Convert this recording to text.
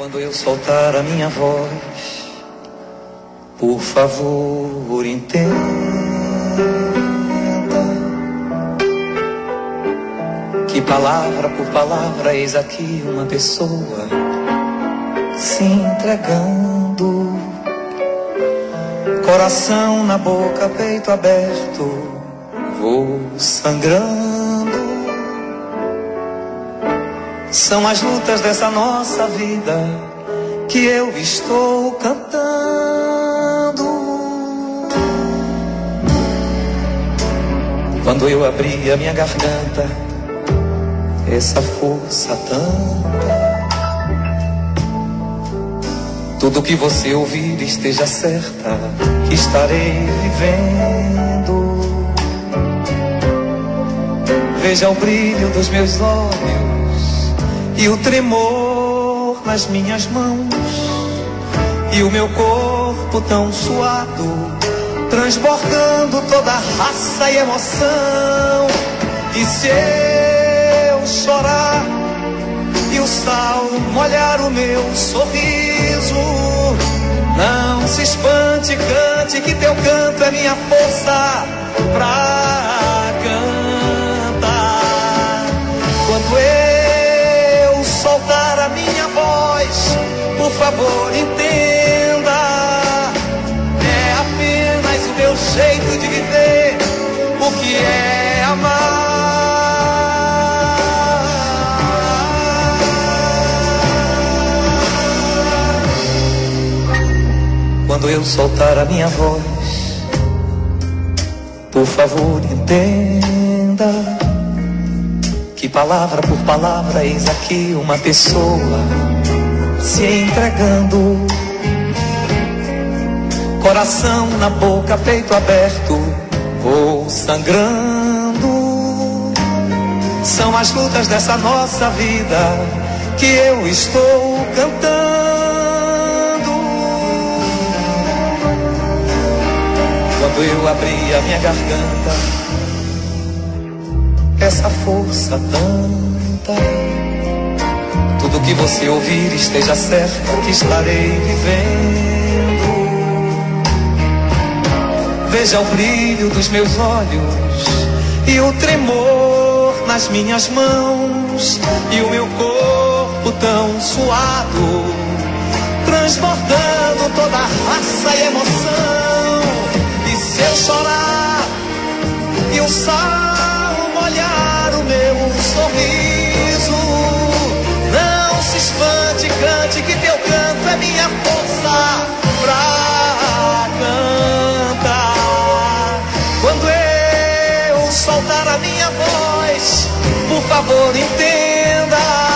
Quando eu soltar a minha voz, por favor, entenda que palavra por palavra eis aqui uma pessoa se entregando, coração na boca, peito aberto, vou sangrando. São as lutas dessa nossa vida que eu estou cantando. Quando eu abri a minha garganta, essa força tanta, tudo que você ouvir esteja certa que estarei vivendo. Veja o brilho dos meus olhos e o tremor nas minhas mãos, e o meu corpo tão suado, transbordando toda a raça e emoção. E se eu chorar e o sal molhar o meu sorriso, não se espante, cante, que teu canto é minha força pra cantar. Quando eu soltar a minha voz, por favor, entenda, é apenas o meu jeito de viver o que é amar. Quando eu soltar a minha voz, por favor, entenda que palavra por palavra eis aqui uma pessoa se entregando, coração na boca, peito aberto, vou sangrando. São as lutas dessa nossa vida que eu estou cantando. Quando eu abri a minha garganta, essa força tanta, tudo que você ouvir esteja certo que estarei vivendo. Veja o brilho dos meus olhos e o tremor nas minhas mãos, e o meu corpo tão suado, transbordando toda a raça e emoção. E se eu chorar e o sal molhar o meu sorriso, não se espante, cante, que teu canto é minha força pra cantar. Quando eu soltar a minha voz, por favor, entenda,